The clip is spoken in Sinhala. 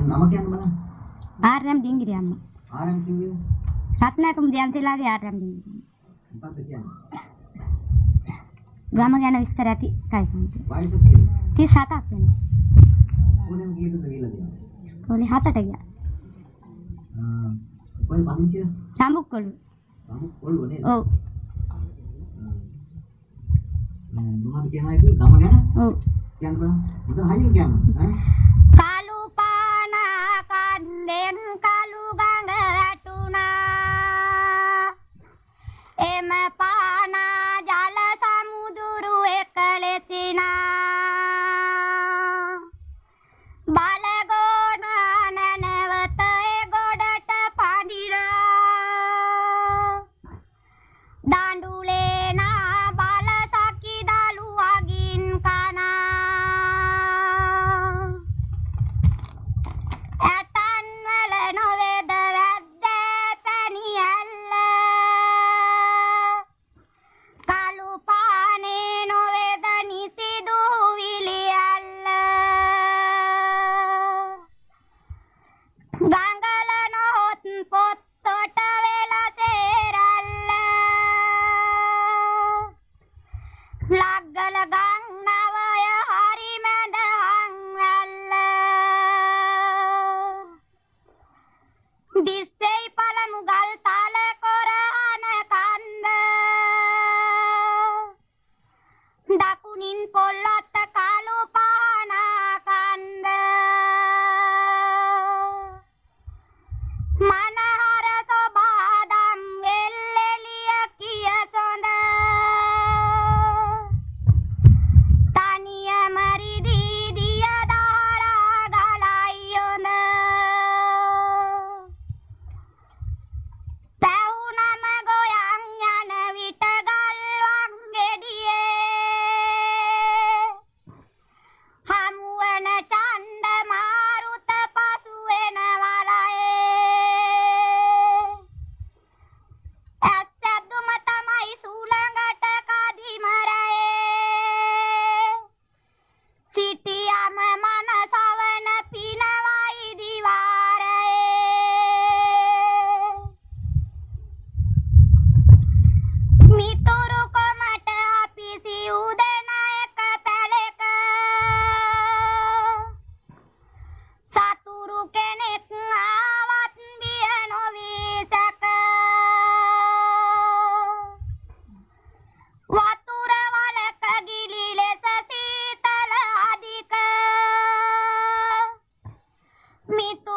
නම කියන්න බලන්න. ආරම් ඩිංගිරි අම්මා. ආරම් කිව්වේ රත්නායකම් දියන්සේලාගේ ආරම් ඩිංගිරි. මොකක්ද කියන්නේ? ගම ගැන විස්තර ඇති කයිකම්. වයස කීයද? 37ක් වෙනවා. කොහෙන්ද ගියද කියලා දෙනවා. ඉස්කෝලේ 7ට ගියා. කොහෙන්ද පදිංචිය? සම්මුක්කොළු. සම්මුක්කොළු නේද? ඔව්. මොනවද කියනවා ඒක ගම ගැන? ඔව්. කියන්න බලන්න. මොකද හයියෙන් කියන්න. කාලු පානා කන්දෙන් කාලු ගඟ වැටුණා. එම පානා ජල සමුදුරු එක ලෙසිනා. බලගොන නැනවත ඒ ගොඩට පදිනා. දඬුලේ නා බල සකි දලුවගින් කනා. ඇතන් වල නොවේද වැද්ද පැණි ඇල්ල. කළු පානේ නොවේද නිසිදු විලි ඇල්ල. ගංගල නොහොත් පොත්තොට වෙලා තේරල්ල. ලග්ගල ගං නවය හරි මැද හංවැල්ල. දිස්සෙයි පළමු ගල් තල කොරහන කන්ද. දකුණින් පොල්ලොත්ත කළු පානා කන්ද. මනහර සොබාදම් වෙල්ෙලිය කිය සොඳ. තනියම රිදී දිය දාරා ගලයි යොඳ. පැවුනම ගොයන් යන විට ගල්වක් ගෙඩියේ. හමුවන චණ්ඩ මාරුත පසු වෙන වලයේ. ඇත්තදුම තමයි සුළඟට කදිමරයේ. සිටියම මනසවන පිනවයි දිවාරයේ. මිතුරු කොමට අපි සිව්දෙන එක පැලෙක. සතුරු කෙනෙක් ආවත් බිය නොවී සැක. වතුර වලක ගිලි ලෙස සීතල අධික. මිතුරු